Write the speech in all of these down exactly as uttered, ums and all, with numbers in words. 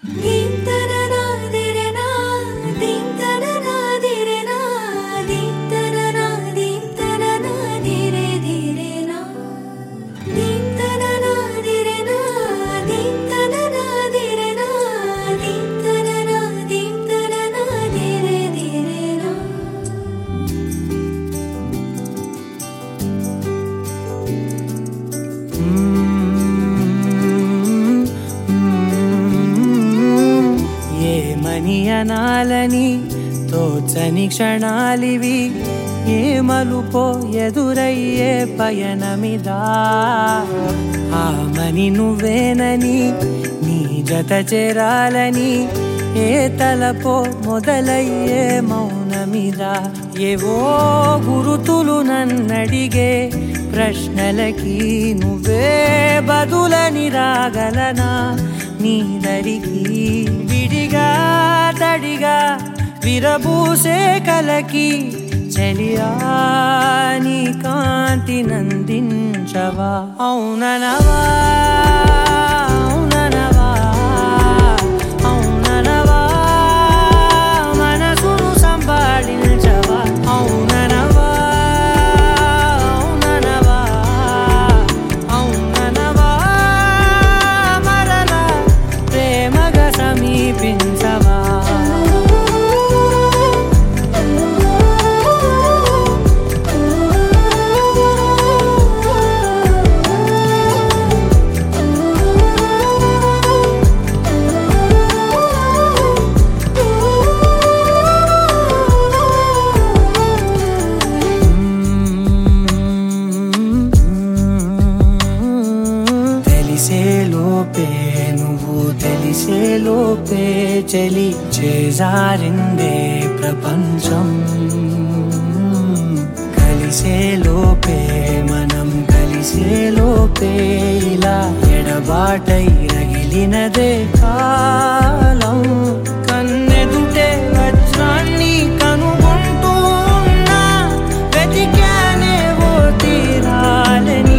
ఏమనియనాలని తోచని క్షణాలివి, ఏ మలుపో ఎదురయ్యే పయనమిదా. ఆమని నువ్వేనని నీ జత చేరాలని, ఏ తలపో మొదలయ్యే మౌనమిదా. ఏవో గురుతులు నన్నడిగే ప్రశ్నలకి నువ్వే బదులని రాగలనా నీ దరికి. విడిగా తడిగా విరబూసే కలకి చెలియా నీ కాంతి నందించవా. అవుననవా అవుననవా అవుననవా మనసును సంపాదించవా. అవుననవా అవుననవా అవుననవా మరలా ప్రేమగా సమీపించవా. తెలిసేలోపే నువ్వు తెలిసేలోపే చలి చేజారిందే ప్రపంచం. కలిసేలోపే మనం కలిసేలోపే ఇలా ఎడబాటై రగిలినదే కాలం. కన్నెదుటే వజ్రాన్ని కనుగొంటూ ఉన్నా వెతికానే ఓ తీరాలని.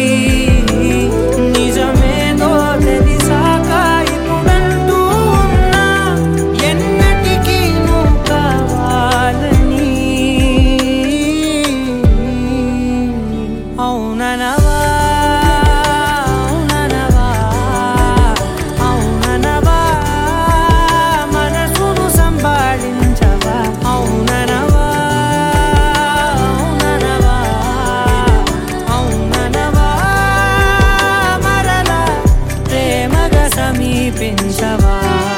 అవుననవా అవుననవా అవుననవా మనసును సంపాదించవా. అవుననవా అవుననవా అవుననవా మరలా ప్రేమగా సమీపించవా.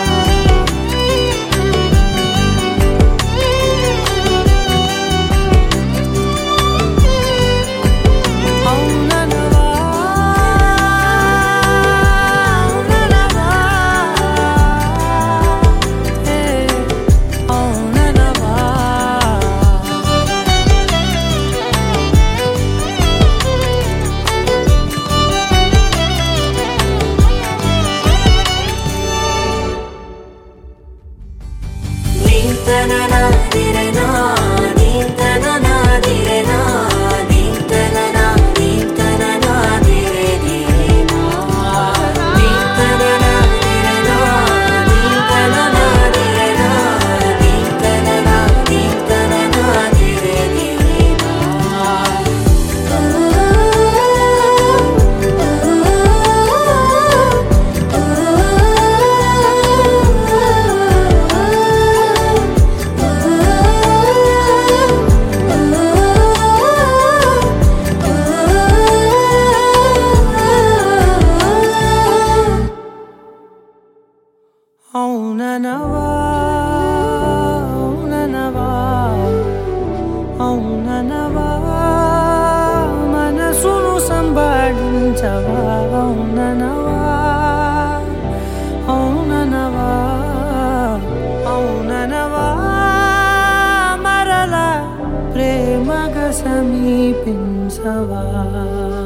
అవుననవా అవుననవా అవుననవా మనసును సంపాదించవా. అవుననవా అవుననవా అవుననవా మరలా ప్రేమగా సమీపించవా.